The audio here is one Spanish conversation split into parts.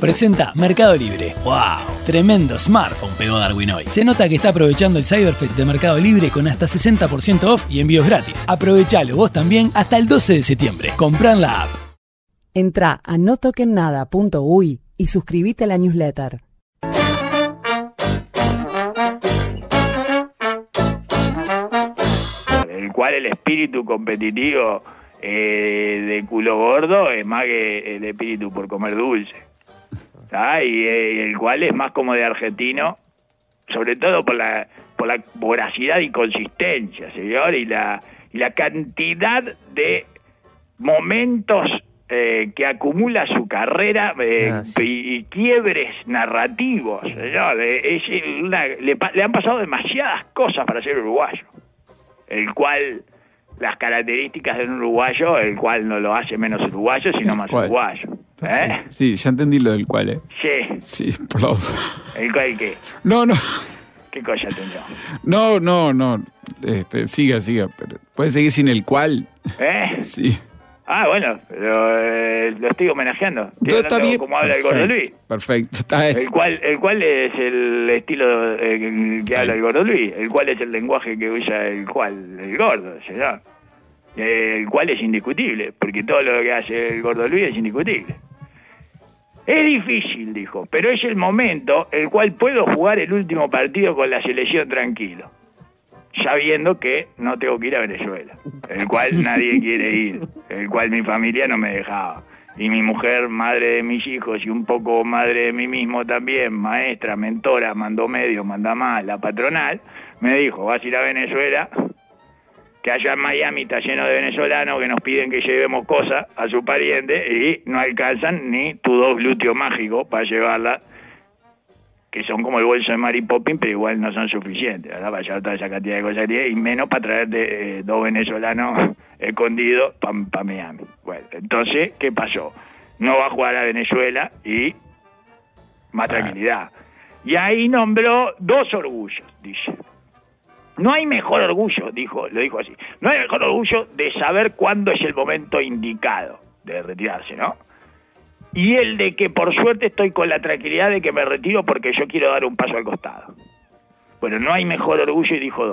presenta Mercado Libre. ¡Wow! Tremendo smartphone pegó Darwin hoy. Se nota que está aprovechando el Cyberfest de Mercado Libre con hasta 60% off y envíos gratis. Aprovechalo vos también hasta el 12 de septiembre. Comprá en la app. Entrá a notokennada.uy y suscribite a la newsletter. El cual el espíritu competitivo de culo gordo es más que el espíritu por comer dulce. Y el cual es más como de argentino, sobre todo por la voracidad y consistencia, señor, y la cantidad de momentos que acumula su carrera y quiebres narrativos, señor. Le han pasado demasiadas cosas para ser uruguayo, el cual las características de un uruguayo, el cual no lo hace menos uruguayo, sino más uruguayo. Sí, ya entendí lo del cual, Sí. Sí, por favor. ¿El cual qué? No. ¿Qué cosa entendió? No. Siga, pero puede seguir sin el cual. Sí. Ah, bueno, pero lo estoy homenajeando. Está bien. Como habla el Gordo Luis. Perfecto. El cual es el estilo que habla el Gordo Luis. El cual es el lenguaje que usa el Gordo, señor. El cual es indiscutible, porque todo lo que hace el Gordo Luis es indiscutible. Es difícil, dijo, pero es el momento el cual puedo jugar el último partido con la selección tranquilo, sabiendo que no tengo que ir a Venezuela, el cual nadie quiere ir, el cual mi familia no me dejaba. Y mi mujer, madre de mis hijos y un poco madre de mí mismo también, maestra, mentora, mandó medio, manda más, la patronal, me dijo, vas a ir a Venezuela, que allá en Miami está lleno de venezolanos que nos piden que llevemos cosas a su pariente y no alcanzan ni tu 2 glúteos mágicos para llevarla, que son como el bolso de Mary Poppins, pero igual no son suficientes, ¿verdad? Para llevar toda esa cantidad de cosas y menos para traerte 2 venezolanos escondidos para Miami. Bueno, entonces, ¿qué pasó? No va a jugar a Venezuela y más tranquilidad. Y ahí nombró 2 orgullos, dice. No hay mejor orgullo, lo dijo así, no hay mejor orgullo de saber cuándo es el momento indicado de retirarse, ¿no? Y el de que por suerte estoy con la tranquilidad de que me retiro porque yo quiero dar un paso al costado. Bueno, no hay mejor orgullo y dijo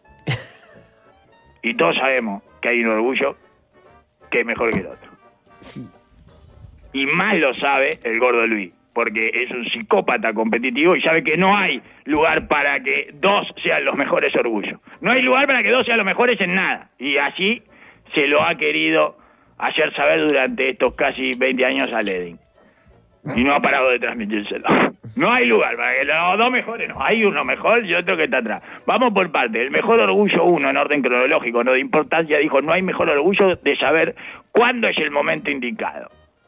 2. Y todos sabemos que hay un orgullo que es mejor que el otro. Sí. Y más lo sabe el Gordo Luis, porque es un psicópata competitivo y sabe que no hay lugar para que 2 sean los mejores orgullos. No hay lugar para que 2 sean los mejores en nada. Y así se lo ha querido hacer saber durante estos casi 20 años a Ledin. Y no ha parado de transmitírselo. No hay lugar para que los 2 mejores, no. Hay uno mejor y otro que está atrás. Vamos por parte. El mejor orgullo 1, en orden cronológico, no de importancia, dijo, no hay mejor orgullo de saber cuándo es el momento indicado.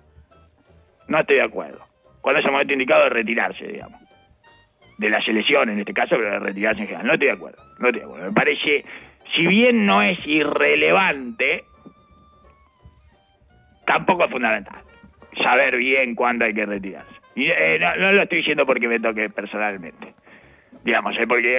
No estoy de acuerdo. Cuándo es el momento indicado de retirarse, digamos. De la selección, en este caso, pero de retirarse en general. No estoy de acuerdo. Me parece, si bien no es irrelevante, tampoco es fundamental saber bien cuándo hay que retirarse. Y no lo estoy diciendo porque me toque personalmente. Digamos, porque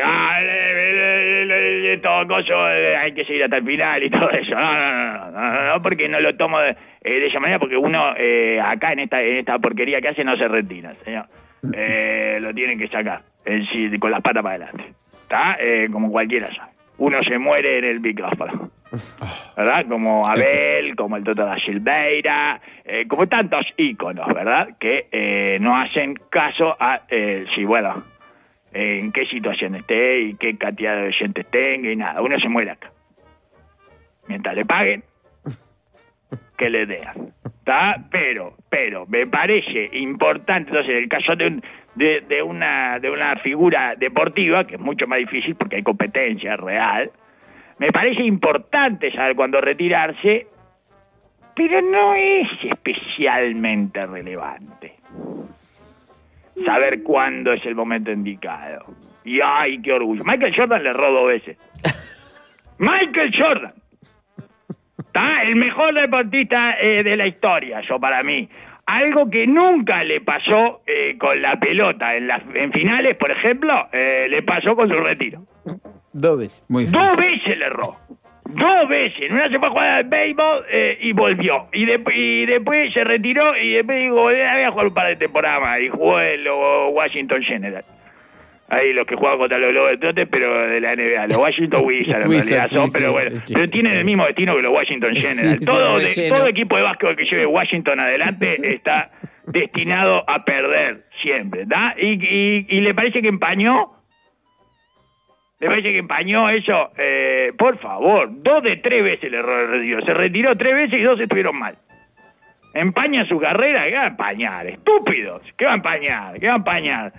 todo coso hay que seguir hasta el final y todo eso. No, porque no lo tomo de esa manera, porque uno acá en esta porquería que hace no se retira, señor. Lo tienen que sacar con las patas para adelante. ¿Está? Como cualquiera sabe. Uno se muere en el micrófono. ¿Verdad? Como Abel, como el Toto da Silveira, como tantos íconos, ¿verdad? Que no hacen caso a en qué situación esté y qué cantidad de oyentes tenga y nada. Uno se muere acá. Mientras le paguen, que le den. ¿Está? Pero me parece importante, entonces, en el caso de una figura deportiva, que es mucho más difícil porque hay competencia real, me parece importante saber cuándo retirarse, pero no es especialmente relevante saber cuándo es el momento indicado. Y ¡ay, qué orgullo! Michael Jordan le erró 2 veces. ¡Michael Jordan! ¿Está? El mejor deportista de la historia, para mí. Algo que nunca le pasó con la pelota en finales, por ejemplo, le pasó con su retiro. 2 veces. Muy 2 veces le erró. 2 veces. Una se fue a jugar al béisbol y volvió. Y después se retiró y después dijo, voy a jugar un par de temporadas más. Y jugó en los Washington Generals. Ahí los que juegan contra los Globetrotters, pero de la NBA. Los Washington Wizards en realidad son, pero bueno. Pero tienen el mismo destino que los Washington Generals. Todo equipo de básquetbol que lleve Washington adelante está destinado a perder siempre, ¿da? Y le parece que empañó. ¿Le parece que empañó eso? Por favor, 2 de 3 veces le retiró. Se retiró 3 veces y 2 estuvieron mal. ¿Empaña su carrera? ¿Qué va a empañar? Estúpidos. ¿Qué va a empañar? ¿Qué va a empañar?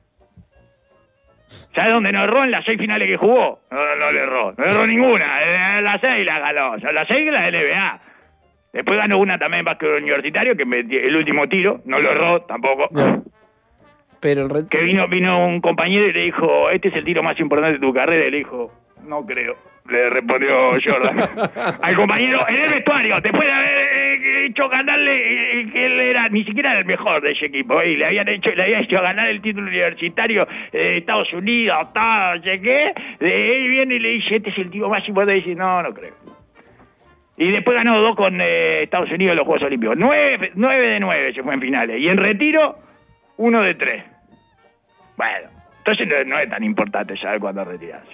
¿Sabes dónde no erró? En las 6 finales que jugó. No le erró. No erró ninguna. En las 6 la ganó. O sea, las 6 la NBA. Después ganó una también en básquetbol universitario, que el último tiro. No lo erró tampoco. No. Pero que vino un compañero y le dijo, este es el tiro más importante de tu carrera. Y le dijo, no creo. Le respondió Jordan al compañero en el vestuario, después de haber hecho ganarle, que él era ni siquiera el mejor de ese equipo, y le había hecho ganar el título universitario de Estados Unidos, no sé qué. Él viene y le dice, este es el tiro más importante. Y dice, no creo. Y después ganó 2 con Estados Unidos en los Juegos Olímpicos. 9 de 9 se fue en finales. Y en retiro, 1 de 3. Bueno, entonces no es tan importante saber cuándo retirarse.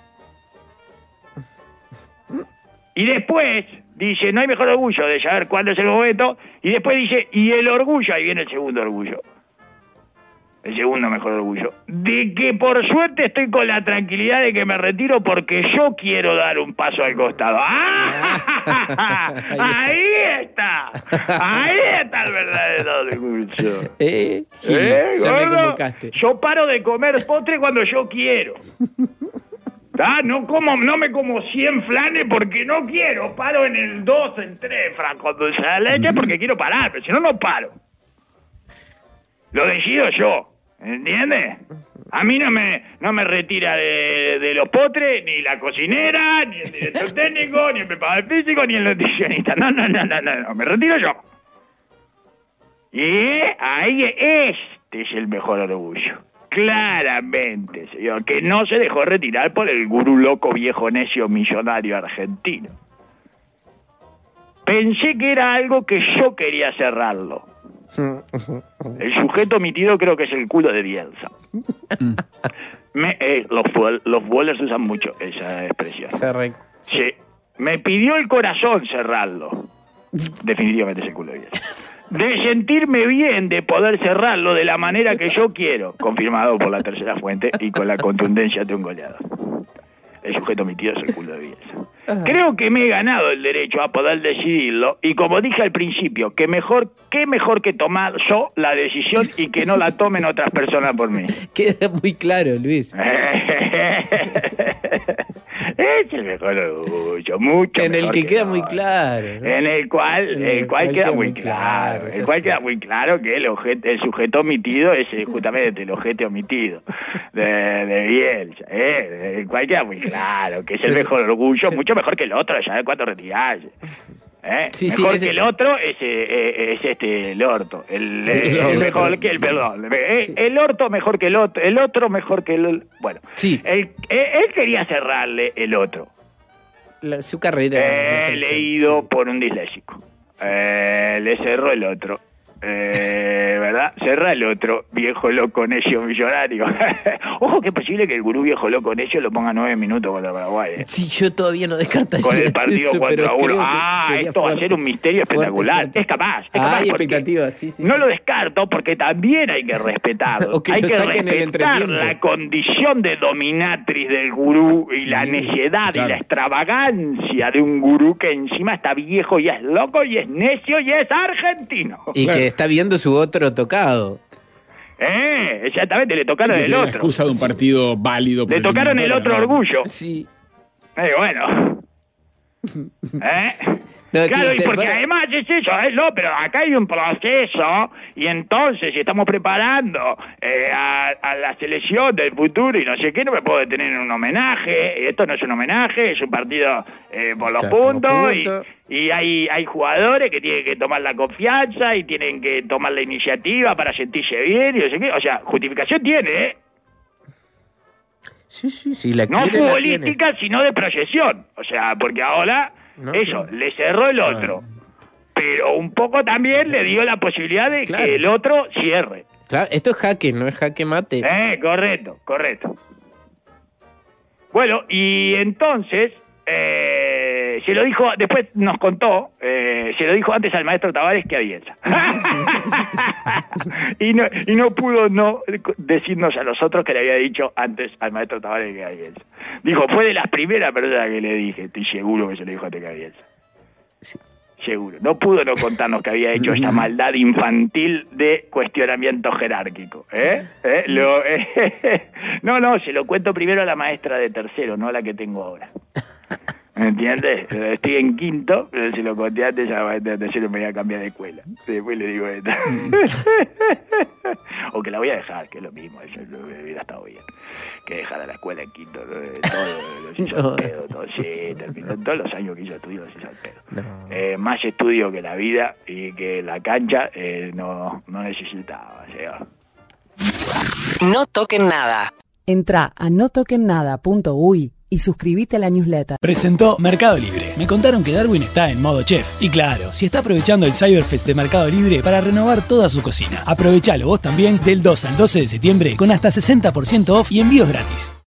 Y después dice, no hay mejor orgullo de saber cuándo es el momento. Y después dice, y el orgullo, ahí viene el segundo orgullo. El segundo mejor orgullo. De que por suerte estoy con la tranquilidad de que me retiro porque yo quiero dar un paso al costado. ¡Ah! Ahí está. Ahí está el verdadero orgullo. Ya me convocaste. Yo paro de comer postre cuando yo quiero. No me como 100 flanes porque no quiero. Paro en el 2, en 3 francos dulce de leche porque quiero parar, pero si no, no paro. Lo decido yo, ¿entiendes? A mí no me retira de los postres, ni la cocinera, ni el director técnico, ni el preparador físico, ni el nutricionista. No, me retiro yo. Y ahí este es el mejor orgullo. Claramente, señor, que no se dejó retirar por el gurú loco viejo necio millonario argentino. Pensé que era algo que yo quería cerrarlo. El sujeto omitido creo que es el culo de Bielsa. Los bowlers usan mucho esa expresión. Sí. Me pidió el corazón cerrarlo. Definitivamente es el culo de Bielsa. De sentirme bien, de poder cerrarlo de la manera que yo quiero, confirmado por la tercera fuente y con la contundencia de un goleador. El sujeto omitido es el culo de Bielsa. Creo que me he ganado el derecho a poder decidirlo y como dije al principio, qué mejor que tomar yo la decisión y que no la tomen otras personas por mí. Queda muy claro, Luis. Es el mejor orgullo, mucho en el que queda muy claro, ¿no? En el cual queda muy claro. El cual queda muy claro que el sujeto omitido es justamente el ojete omitido de Bielsa. El cual queda muy claro que es el mejor orgullo, mucho mejor que el otro, ya de cuánto retirarse. Mejor que el otro es el orto. El mejor que el perdón. El orto mejor que el otro mejor que el. Bueno, sí. Él quería cerrarle el otro. Su carrera. Leído por un disléxico. Le cerró el otro. ¿Verdad? Cerra el otro viejo loco necio millonario. Ojo que es posible que el gurú viejo loco necio lo ponga 9 minutos contra Paraguay. Sí, yo todavía no descartaría con el partido 4-1. Esto va a ser un misterio espectacular. Es capaz. Hay expectativas, sí. No lo descarto porque también hay que respetarlo. Hay que respetar la condición de dominatriz del gurú y la necedad y la extravagancia de un gurú que encima está viejo y es loco y es necio y es argentino. Y que está viendo su otro tocado. Exactamente, le tocaron el otro. La excusa de un partido válido. Le tocaron el otro orgullo. Sí. Bueno. Claro, y porque además es eso, pero acá hay un proceso y entonces si estamos preparando a la selección del futuro y no sé qué, no me puedo detener en un homenaje. Esto no es un homenaje, es un partido por los puntos y hay jugadores que tienen que tomar la confianza y tienen que tomar la iniciativa para sentirse bien y no sé qué. O sea, justificación tiene, Sí, la No quiere, la futbolística, sino de proyección. O sea, porque ahora, le cerró el otro. Pero un poco también le dio la posibilidad de que el otro cierre. Claro, esto es jaque, no es jaque mate. Correcto. Bueno, y entonces, se lo dijo, después nos contó, se lo dijo antes al maestro Tavares que a Bielsa. y no pudo no decirnos a nosotros que le había dicho antes al maestro Tavares que a Bielsa. Dijo, fue de las primeras personas que le dije, estoy seguro que se lo dijo antes que a Bielsa. Sí. Seguro. No pudo no contarnos que había hecho esta maldad infantil de cuestionamiento jerárquico. No, se lo cuento primero a la maestra de tercero, no a la que tengo ahora. ¿Me entiendes? Estoy en quinto, pero se lo conté antes a la maestra de tercero, me voy a cambiar de escuela. Después le digo esto. O que la voy a dejar, que es lo mismo, eso hubiera estado bien. Que dejara la escuela en quinto, todo los hizo al pedo, todo, sí, terminó todos los años que hizo estudio los hizo al pedo. Más estudio que la vida y que la cancha no necesitaba, señor. No toquen nada. Entrá a notoquennada.uy y suscríbete a la newsletter. Presentó Mercado Libre. Me contaron que Darwin está en modo chef. Y claro, si está aprovechando el Cyberfest de Mercado Libre para renovar toda su cocina. Aprovechalo vos también del 2 al 12 de septiembre con hasta 60% off y envíos gratis.